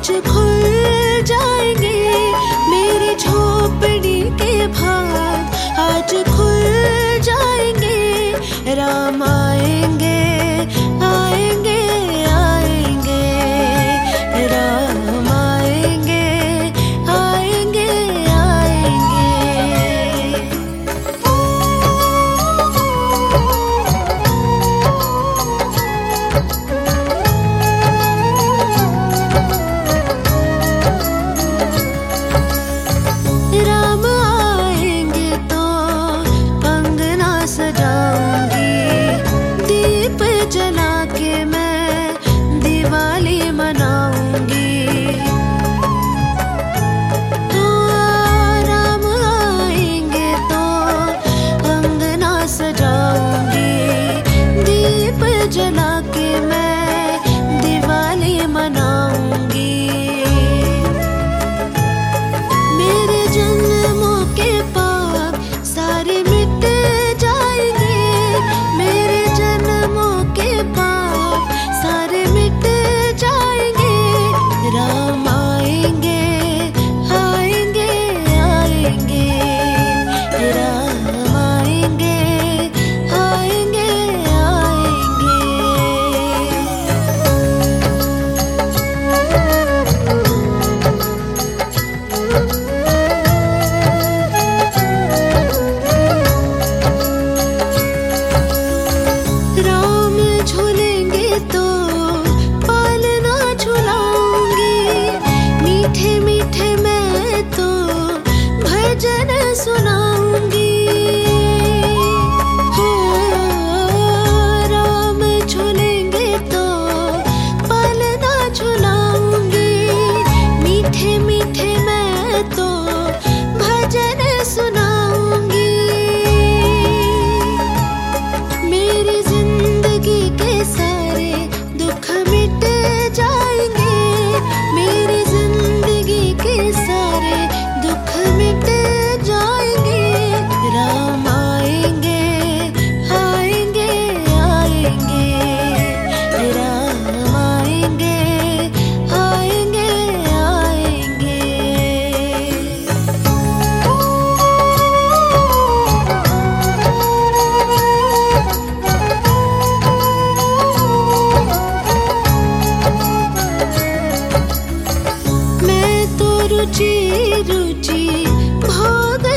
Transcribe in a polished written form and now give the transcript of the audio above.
आज खुल जाएंगे मेरी झोपड़ी के भाग, आज खुल जाएंगे। राम आएंगे आएंगे आएंगे, राम आएंगे आएंगे आएंगे। राम आएंगे तो अंगना सजाऊंगी, दीप जला के मैं दिवाली मनाऊंगी। राम आएंगे तो अंगना सजाऊंगी, दीप जला के मैं दिवाली मनाऊंगी। मेरे जन्मों के पाप सारे मिट जाएंगे, मेरे जन्मों के पाप सारे मिट जाएंगे। राम आएंगे आएंगे आएंगे, राम आएंगे आएंगे आएंगे। राम झूलेंगे तो पालना झुलाऊंगी, मीठे मीठे मैं तो भजन सुनाऊंगी। हो राम झूलेंगे तो पालना झुलाऊंगी, मीठे मीठे मैं तो भजन सुनाऊंगी। मेरी जिंदगी के सारे दुख मिट जाएंगे, मेरी जिंदगी के सारे दुख मिट जाएंगे। राम आएंगे आएंगे आएंगे, राम आएंगे आएंगे आएंगे। मैं तो रुचि रुचि भोग